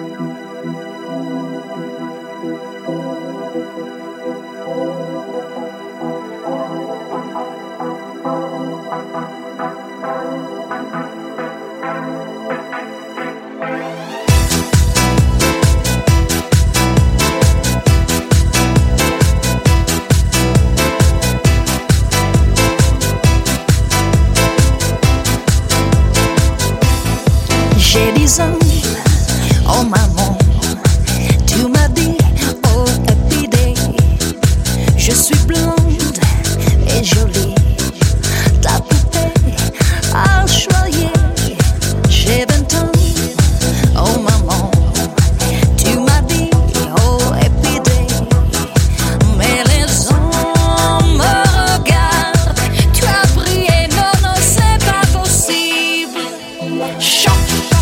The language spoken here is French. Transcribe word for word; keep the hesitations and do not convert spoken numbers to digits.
J'ai dix ans, oh maman, tu m'as dit, oh happy day. Je suis blonde et jolie, ta poupée à choyer. J'ai vingt ans, oh maman, tu m'as dit, oh happy day. Mais les hommes me regardent, tu as brillé, non, non, c'est pas possible. Chante.